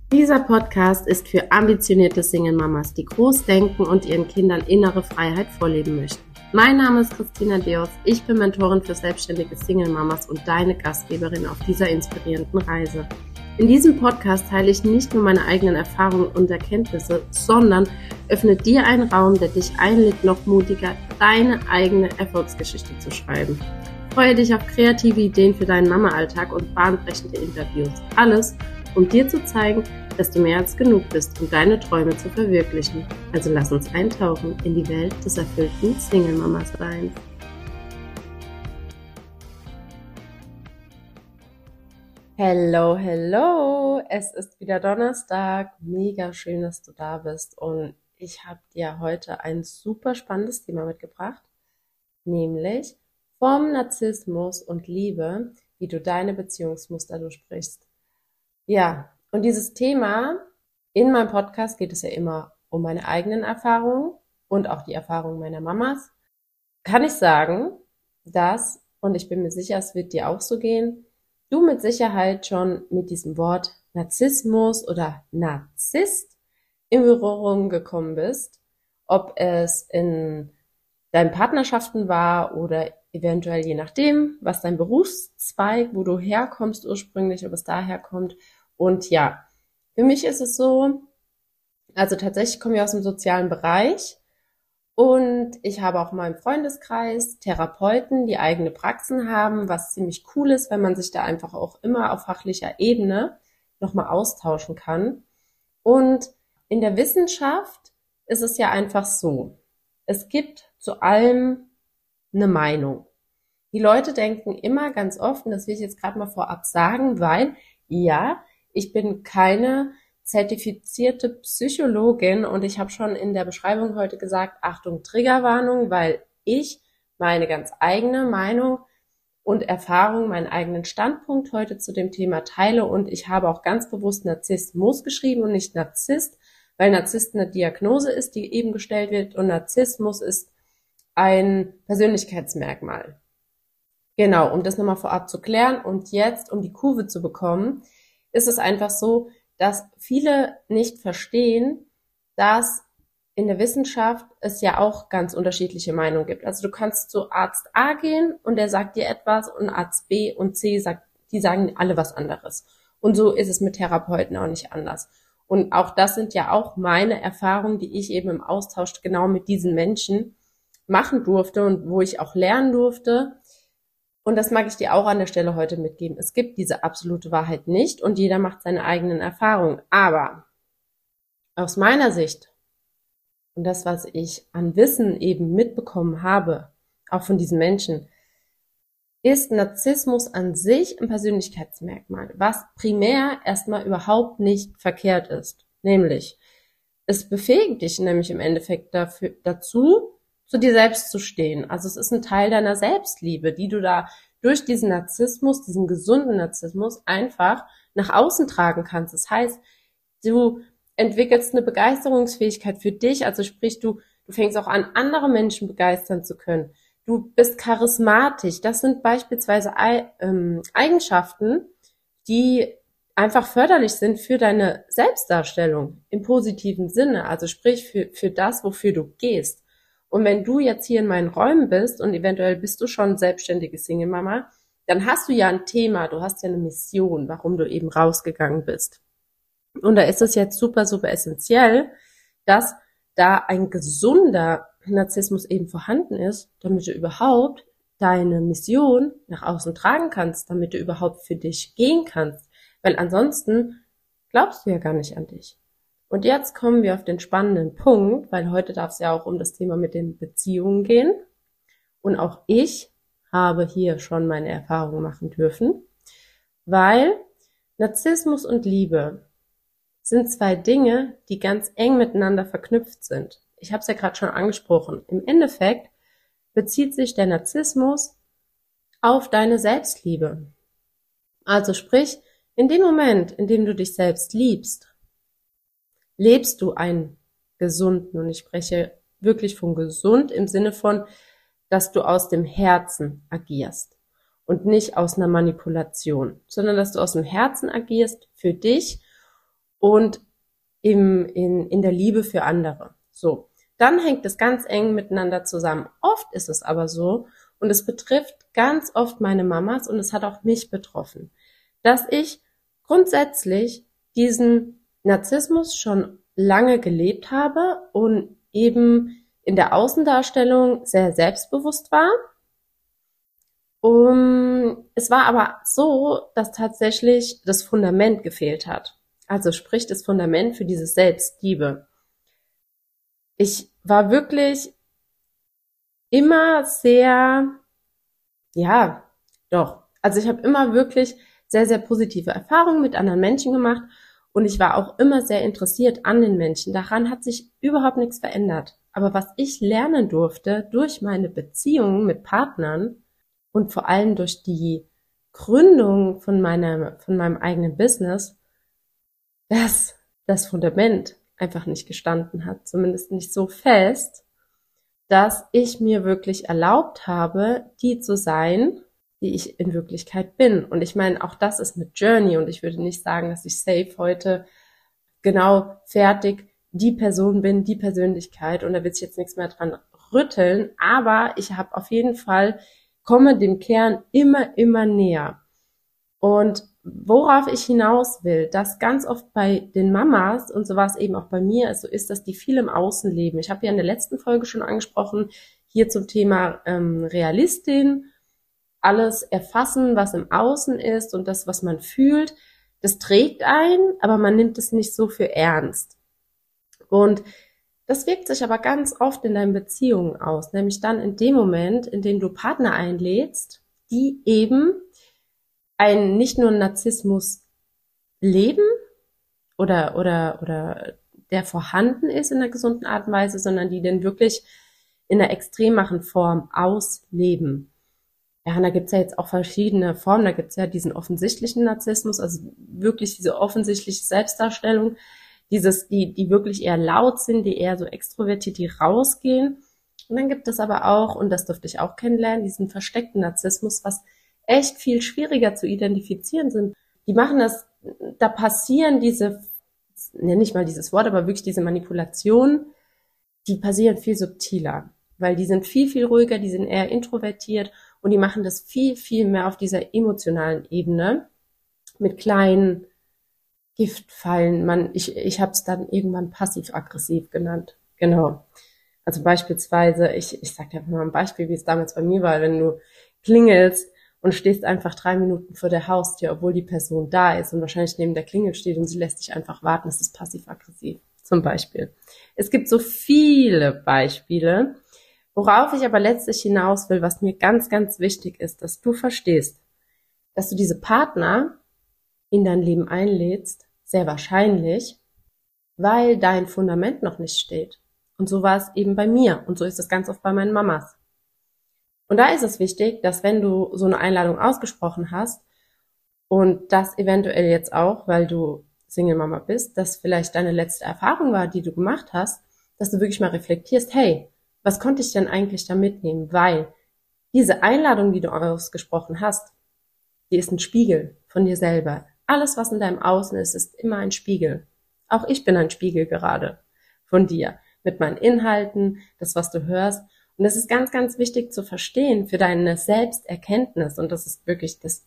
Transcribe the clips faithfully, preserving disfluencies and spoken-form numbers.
Dieser Podcast ist für ambitionierte Single-Mamas, die groß denken und ihren Kindern innere Freiheit vorleben möchten. Mein Name ist Christina Deos, ich bin Mentorin für selbstständige Single-Mamas und deine Gastgeberin auf dieser inspirierenden Reise. In diesem Podcast teile ich nicht nur meine eigenen Erfahrungen und Erkenntnisse, sondern öffne dir einen Raum, der dich einlädt, noch mutiger deine eigene Erfolgsgeschichte zu schreiben. Freue dich auf kreative Ideen für deinen Mama-Alltag und bahnbrechende Interviews. Alles, um dir zu zeigen, dass du mehr als genug bist, um deine Träume zu verwirklichen. Also lass uns eintauchen in die Welt des erfüllten Single-Mama-Seins. Hello, hello! Es ist wieder Donnerstag. Mega schön, dass du da bist. Und ich habe dir heute ein super spannendes Thema mitgebracht, nämlich vom Narzissmus und Liebe, wie du deine Beziehungsmuster durchbrichst. Ja, und dieses Thema, in meinem Podcast geht es ja immer um meine eigenen Erfahrungen und auch die Erfahrungen meiner Mamas. Kann ich sagen, dass, und ich bin mir sicher, es wird dir auch so gehen, du mit Sicherheit schon mit diesem Wort Narzissmus oder Narzisst in Berührung gekommen bist, ob es in deinen Partnerschaften war oder eventuell je nachdem, was dein Berufszweig, wo du herkommst ursprünglich, ob es daher kommt. Und ja, für mich ist es so, also tatsächlich komme ich aus dem sozialen Bereich und ich habe auch in meinem Freundeskreis Therapeuten, die eigene Praxen haben, was ziemlich cool ist, wenn man sich da einfach auch immer auf fachlicher Ebene nochmal austauschen kann. Und in der Wissenschaft ist es ja einfach so, es gibt zu allem eine Meinung. Die Leute denken immer ganz oft, und das will ich jetzt gerade mal vorab sagen, weil, ja, ich bin keine zertifizierte Psychologin und ich habe schon in der Beschreibung heute gesagt, Achtung, Triggerwarnung, weil ich meine ganz eigene Meinung und Erfahrung, meinen eigenen Standpunkt heute zu dem Thema teile und ich habe auch ganz bewusst Narzissmus geschrieben und nicht Narzisst, weil Narzisst eine Diagnose ist, die eben gestellt wird und Narzissmus ist ein Persönlichkeitsmerkmal. Genau, um das nochmal vorab zu klären und jetzt, um die Kurve zu bekommen, ist es einfach so, dass viele nicht verstehen, dass in der Wissenschaft es ja auch ganz unterschiedliche Meinungen gibt. Also du kannst zu Arzt A gehen und der sagt dir etwas und Arzt B und C sagt, die sagen alle was anderes. Und so ist es mit Therapeuten auch nicht anders. Und auch das sind ja auch meine Erfahrungen, die ich eben im Austausch genau mit diesen Menschen machen durfte und wo ich auch lernen durfte. Und das mag ich dir auch an der Stelle heute mitgeben. Es gibt diese absolute Wahrheit nicht und jeder macht seine eigenen Erfahrungen. Aber aus meiner Sicht und das, was ich an Wissen eben mitbekommen habe, auch von diesen Menschen, ist Narzissmus an sich ein Persönlichkeitsmerkmal, was primär erstmal überhaupt nicht verkehrt ist. Nämlich, es befähigt dich nämlich im Endeffekt dafür, dazu, zu dir selbst zu stehen. Also es ist ein Teil deiner Selbstliebe, die du da durch diesen Narzissmus, diesen gesunden Narzissmus einfach nach außen tragen kannst. Das heißt, du entwickelst eine Begeisterungsfähigkeit für dich, also sprich, du, du fängst auch an, andere Menschen begeistern zu können. Du bist charismatisch. Das sind beispielsweise Eigenschaften, die einfach förderlich sind für deine Selbstdarstellung im positiven Sinne, also sprich für, für das, wofür du gehst. Und wenn du jetzt hier in meinen Räumen bist und eventuell bist du schon selbstständige Single-Mama, dann hast du ja ein Thema, du hast ja eine Mission, warum du eben rausgegangen bist. Und da ist es jetzt super, super essentiell, dass da ein gesunder Narzissmus eben vorhanden ist, damit du überhaupt deine Mission nach außen tragen kannst, damit du überhaupt für dich gehen kannst. Weil ansonsten glaubst du ja gar nicht an dich. Und jetzt kommen wir auf den spannenden Punkt, weil heute darf es ja auch um das Thema mit den Beziehungen gehen. Und auch ich habe hier schon meine Erfahrungen machen dürfen, weil Narzissmus und Liebe sind zwei Dinge, die ganz eng miteinander verknüpft sind. Ich habe es ja gerade schon angesprochen. Im Endeffekt bezieht sich der Narzissmus auf deine Selbstliebe. Also sprich, in dem Moment, in dem du dich selbst liebst, lebst du einen gesunden, und ich spreche wirklich von gesund im Sinne von, dass du aus dem Herzen agierst und nicht aus einer Manipulation, sondern dass du aus dem Herzen agierst für dich und im, in, in der Liebe für andere. So. Dann hängt es ganz eng miteinander zusammen. Oft ist es aber so, und es betrifft ganz oft meine Mamas und es hat auch mich betroffen, dass ich grundsätzlich diesen Narzissmus schon lange gelebt habe und eben in der Außendarstellung sehr selbstbewusst war. Um, es war aber so, dass tatsächlich das Fundament gefehlt hat. Also sprich das Fundament für diese Selbstliebe. Ich war wirklich immer sehr, ja, doch. Also ich habe immer wirklich sehr, sehr positive Erfahrungen mit anderen Menschen gemacht und ich war auch immer sehr interessiert an den Menschen. Daran hat sich überhaupt nichts verändert. Aber was ich lernen durfte durch meine Beziehungen mit Partnern und vor allem durch die Gründung von meinem, von meinem eigenen Business, dass das Fundament einfach nicht gestanden hat, zumindest nicht so fest, dass ich mir wirklich erlaubt habe, die zu sein, die ich in Wirklichkeit bin. Und ich meine, auch das ist eine Journey und ich würde nicht sagen, dass ich safe heute genau fertig die Person bin, die Persönlichkeit und da wird sich jetzt nichts mehr dran rütteln, aber ich habe auf jeden Fall, komme dem Kern immer, immer näher. Und worauf ich hinaus will, dass ganz oft bei den Mamas und so war es eben auch bei mir, so ist, dass die viel im Außen leben. Ich habe ja in der letzten Folge schon angesprochen, hier zum Thema ähm, Realistin, alles erfassen, was im Außen ist und das, was man fühlt, das trägt einen, aber man nimmt es nicht so für ernst. Und das wirkt sich aber ganz oft in deinen Beziehungen aus, nämlich dann in dem Moment, in dem du Partner einlädst, die eben ein nicht nur Narzissmus leben oder oder oder der vorhanden ist in einer gesunden Art und Weise, sondern die den wirklich in einer extremeren Form ausleben. Ja, und da gibt's ja jetzt auch verschiedene Formen. Da gibt's ja diesen offensichtlichen Narzissmus, also wirklich diese offensichtliche Selbstdarstellung, dieses, die, die wirklich eher laut sind, die eher so extrovertiert, die rausgehen. Und dann gibt es aber auch, und das durfte ich auch kennenlernen, diesen versteckten Narzissmus, was echt viel schwieriger zu identifizieren sind. Die machen das, da passieren diese, nenne ich mal dieses Wort, aber wirklich diese Manipulationen, die passieren viel subtiler, weil die sind viel, viel ruhiger, die sind eher introvertiert und die machen das viel, viel mehr auf dieser emotionalen Ebene mit kleinen Giftfallen. Man, ich, ich habe es dann irgendwann passiv-aggressiv genannt. Genau. Also beispielsweise, ich, ich sage dir einfach mal ein Beispiel, wie es damals bei mir war, wenn du klingelst und stehst einfach drei Minuten vor der Haustür, obwohl die Person da ist und wahrscheinlich neben der Klingel steht und sie lässt dich einfach warten, das ist passiv-aggressiv, zum Beispiel. Es gibt so viele Beispiele, worauf ich aber letztlich hinaus will, was mir ganz, ganz wichtig ist, dass du verstehst, dass du diese Partner in dein Leben einlädst, sehr wahrscheinlich, weil dein Fundament noch nicht steht. Und so war es eben bei mir und so ist es ganz oft bei meinen Mamas. Und da ist es wichtig, dass wenn du so eine Einladung ausgesprochen hast und das eventuell jetzt auch, weil du Single-Mama bist, dass vielleicht deine letzte Erfahrung war, die du gemacht hast, dass du wirklich mal reflektierst, hey, was konnte ich denn eigentlich da mitnehmen? Weil diese Einladung, die du ausgesprochen hast, die ist ein Spiegel von dir selber. Alles, was in deinem Außen ist, ist immer ein Spiegel. Auch ich bin ein Spiegel gerade von dir, mit meinen Inhalten, das, was du hörst. Und das ist ganz, ganz wichtig zu verstehen für deine Selbsterkenntnis. Und das ist wirklich das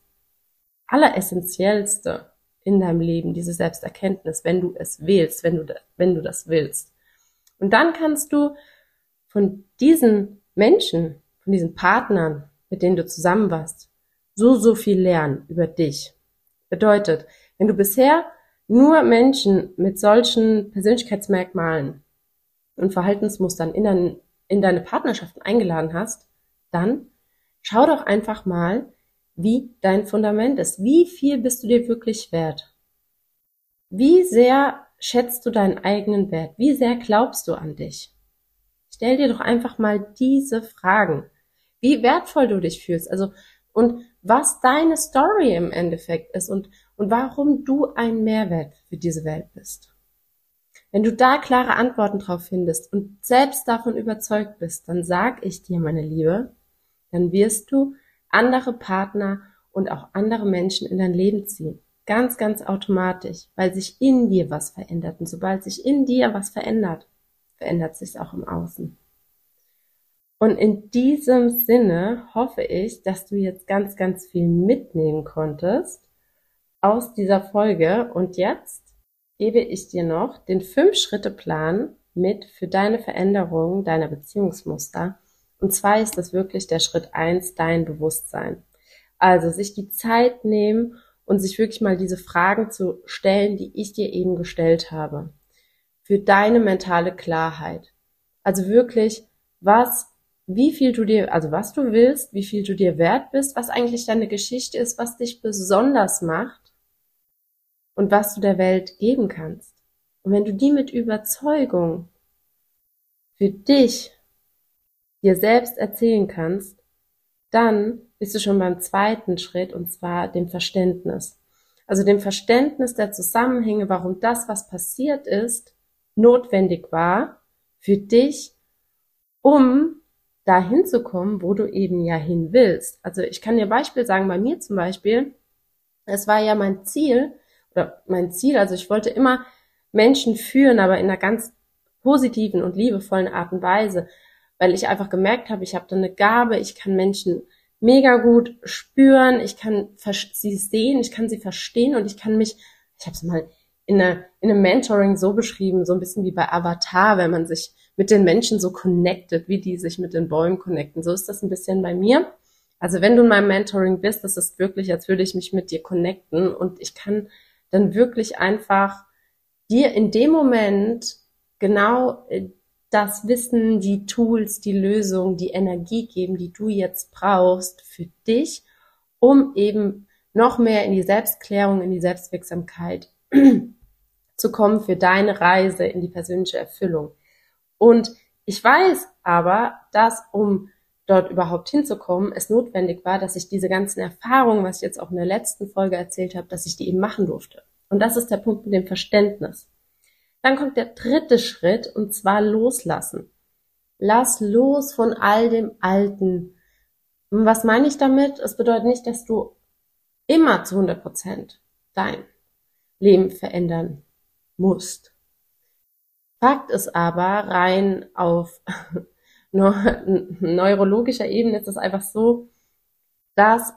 Alleressentiellste in deinem Leben, diese Selbsterkenntnis, wenn du es wählst, wenn du, da, wenn du das willst. Und dann kannst du von diesen Menschen, von diesen Partnern, mit denen du zusammen warst, so, so viel lernen über dich. Bedeutet, wenn du bisher nur Menschen mit solchen Persönlichkeitsmerkmalen und Verhaltensmustern in, dein, in deine Partnerschaften eingeladen hast, dann schau doch einfach mal, wie dein Fundament ist. Wie viel bist du dir wirklich wert? Wie sehr schätzt du deinen eigenen Wert? Wie sehr glaubst du an dich? Stell dir doch einfach mal diese Fragen. Wie wertvoll du dich fühlst, also und was deine Story im Endeffekt ist und, und warum du ein Mehrwert für diese Welt bist. Wenn du da klare Antworten drauf findest und selbst davon überzeugt bist, dann sag ich dir, meine Liebe, dann wirst du andere Partner und auch andere Menschen in dein Leben ziehen. ganz, ganz automatisch, weil sich in dir was verändert. Und sobald sich in dir was verändert, verändert sich es auch im Außen. Und in diesem Sinne hoffe ich, dass du jetzt ganz, ganz viel mitnehmen konntest aus dieser Folge. Und jetzt gebe ich dir noch den Fünf-Schritte-Plan mit für deine Veränderung deiner Beziehungsmuster. Und zwar ist das wirklich der Schritt eins, dein Bewusstsein. Also sich die Zeit nehmen und sich wirklich mal diese Fragen zu stellen, die ich dir eben gestellt habe. Für deine mentale Klarheit. Also wirklich, was, wie viel du dir, also was du willst, wie viel du dir wert bist, was eigentlich deine Geschichte ist, was dich besonders macht und was du der Welt geben kannst. Und wenn du die mit Überzeugung für dich dir selbst erzählen kannst, dann bist du schon beim zweiten Schritt, und zwar dem Verständnis. Also dem Verständnis der Zusammenhänge, warum das, was passiert ist, notwendig war für dich, um dahin zu kommen, wo du eben ja hin willst. Also ich kann dir ein Beispiel sagen, bei mir zum Beispiel, es war ja mein Ziel, oder mein Ziel, also ich wollte immer Menschen führen, aber in einer ganz positiven und liebevollen Art und Weise, weil ich einfach gemerkt habe, ich habe da eine Gabe, ich kann Menschen mega gut spüren, ich kann sie sehen, ich kann sie verstehen und ich kann mich, ich habe es mal in, einer, in einem Mentoring so beschrieben, so ein bisschen wie bei Avatar, wenn man sich mit den Menschen so connectet, wie die sich mit den Bäumen connecten. So ist das ein bisschen bei mir. Also wenn du in meinem Mentoring bist, das ist wirklich, als würde ich mich mit dir connecten und ich kann dann wirklich einfach dir in dem Moment genau das Wissen, die Tools, die Lösung, die Energie geben, die du jetzt brauchst für dich, um eben noch mehr in die Selbstklärung, in die Selbstwirksamkeit zu kommen für deine Reise in die persönliche Erfüllung. Und ich weiß aber, dass um dort überhaupt hinzukommen, es notwendig war, dass ich diese ganzen Erfahrungen, was ich jetzt auch in der letzten Folge erzählt habe, dass ich die eben machen durfte. Und das ist der Punkt mit dem Verständnis. Dann kommt der dritte Schritt, und zwar loslassen. Lass los von all dem Alten. Und was meine ich damit? Es bedeutet nicht, dass du immer zu hundert Prozent dein Leben verändern musst. Fakt ist aber, rein auf neurologischer Ebene ist es einfach so, dass,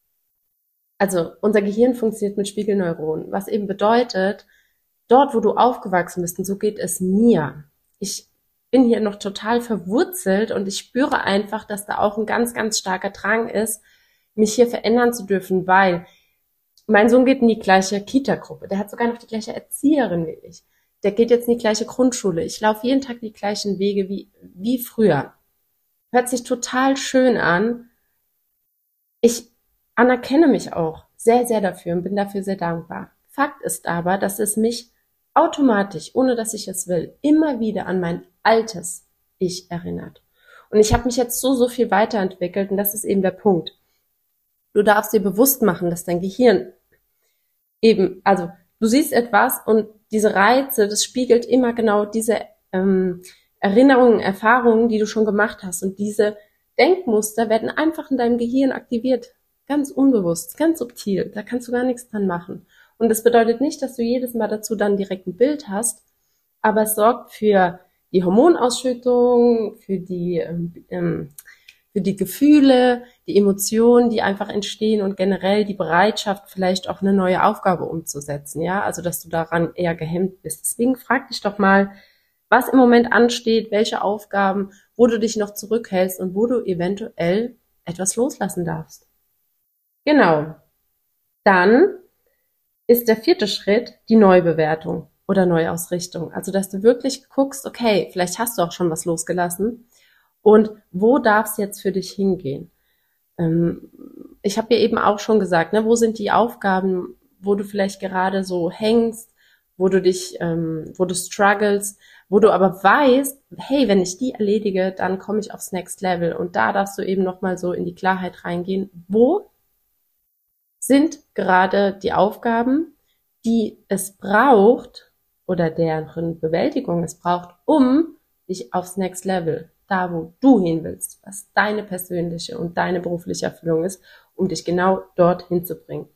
also unser Gehirn funktioniert mit Spiegelneuronen, was eben bedeutet, dort, wo du aufgewachsen bist, und so geht es mir. Ich bin hier noch total verwurzelt und ich spüre einfach, dass da auch ein ganz, ganz starker Drang ist, mich hier verändern zu dürfen, weil mein Sohn geht in die gleiche Kita-Gruppe. Der hat sogar noch die gleiche Erzieherin wie ich. Der geht jetzt in die gleiche Grundschule. Ich laufe jeden Tag die gleichen Wege wie, wie früher. Hört sich total schön an. Ich anerkenne mich auch sehr, sehr dafür und bin dafür sehr dankbar. Fakt ist aber, dass es mich automatisch, ohne dass ich es will, immer wieder an mein altes Ich erinnert. Und ich habe mich jetzt so, so viel weiterentwickelt und das ist eben der Punkt. Du darfst dir bewusst machen, dass dein Gehirn eben, also du siehst etwas und diese Reize, das spiegelt immer genau diese ähm, Erinnerungen, Erfahrungen, die du schon gemacht hast. Und diese Denkmuster werden einfach in deinem Gehirn aktiviert. Ganz unbewusst, ganz subtil. Da kannst du gar nichts dran machen. Und das bedeutet nicht, dass du jedes Mal dazu dann direkt ein Bild hast, aber es sorgt für die Hormonausschüttung, für die, ähm, für die Gefühle, die Emotionen, die einfach entstehen und generell die Bereitschaft, vielleicht auch eine neue Aufgabe umzusetzen, ja, also dass du daran eher gehemmt bist. Deswegen frag dich doch mal, was im Moment ansteht, welche Aufgaben, wo du dich noch zurückhältst und wo du eventuell etwas loslassen darfst. Genau. Dann ist der vierte Schritt die Neubewertung oder Neuausrichtung. Also, dass du wirklich guckst, okay, vielleicht hast du auch schon was losgelassen und wo darf es jetzt für dich hingehen? Ähm, ich habe ja eben auch schon gesagt, ne, wo sind die Aufgaben, wo du vielleicht gerade so hängst, wo du dich, ähm, wo du struggles, wo du aber weißt, hey, wenn ich die erledige, dann komme ich aufs Next Level. Und da darfst du eben nochmal so in die Klarheit reingehen, wo sind gerade die Aufgaben, die es braucht oder deren Bewältigung es braucht, um dich aufs Next Level, da wo du hin willst, was deine persönliche und deine berufliche Erfüllung ist, um dich genau dorthin zu bringen.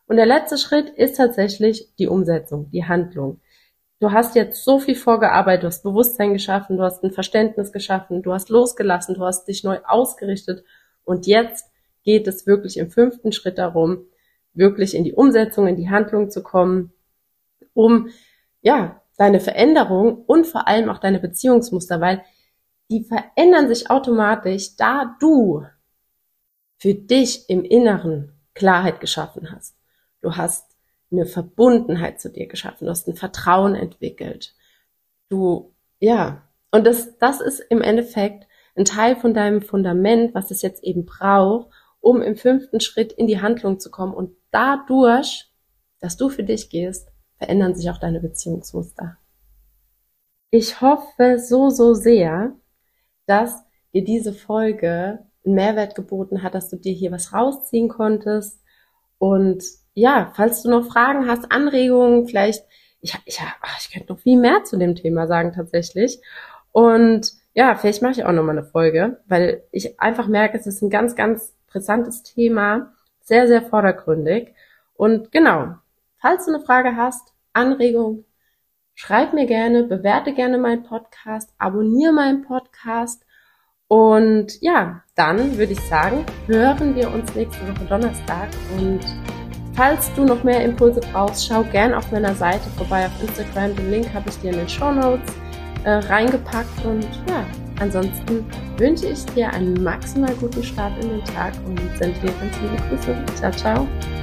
Und der letzte Schritt ist tatsächlich die Umsetzung, die Handlung. Du hast jetzt so viel vorgearbeitet, du hast Bewusstsein geschaffen, du hast ein Verständnis geschaffen, du hast losgelassen, du hast dich neu ausgerichtet und jetzt geht es wirklich im fünften Schritt darum, wirklich in die Umsetzung, in die Handlung zu kommen, um ja deine Veränderung und vor allem auch deine Beziehungsmuster, weil die verändern sich automatisch, da du für dich im Inneren Klarheit geschaffen hast. Du hast eine Verbundenheit zu dir geschaffen, du hast ein Vertrauen entwickelt. Du, ja, und das, das ist im Endeffekt ein Teil von deinem Fundament, was es jetzt eben braucht, um im fünften Schritt in die Handlung zu kommen. Und dadurch, dass du für dich gehst, verändern sich auch deine Beziehungsmuster. Ich hoffe so, so sehr, dass dir diese Folge einen Mehrwert geboten hat, dass du dir hier was rausziehen konntest. Und ja, falls du noch Fragen hast, Anregungen, vielleicht, ich, ich, ich könnte noch viel mehr zu dem Thema sagen tatsächlich. Und ja, vielleicht mache ich auch nochmal eine Folge, weil ich einfach merke, es ist ein ganz, ganz brisantes Thema, sehr, sehr vordergründig. Und genau, falls du eine Frage hast, Anregung, schreib mir gerne, bewerte gerne meinen Podcast, abonniere meinen Podcast. Und ja, dann würde ich sagen, hören wir uns nächste Woche Donnerstag. Und falls du noch mehr Impulse brauchst, schau gern auf meiner Seite vorbei auf Instagram. Den Link habe ich dir in den Shownotes äh, reingepackt. Und ja, ansonsten wünsche ich dir einen maximal guten Start in den Tag und sende dir ganz liebe Grüße. Ciao, ciao.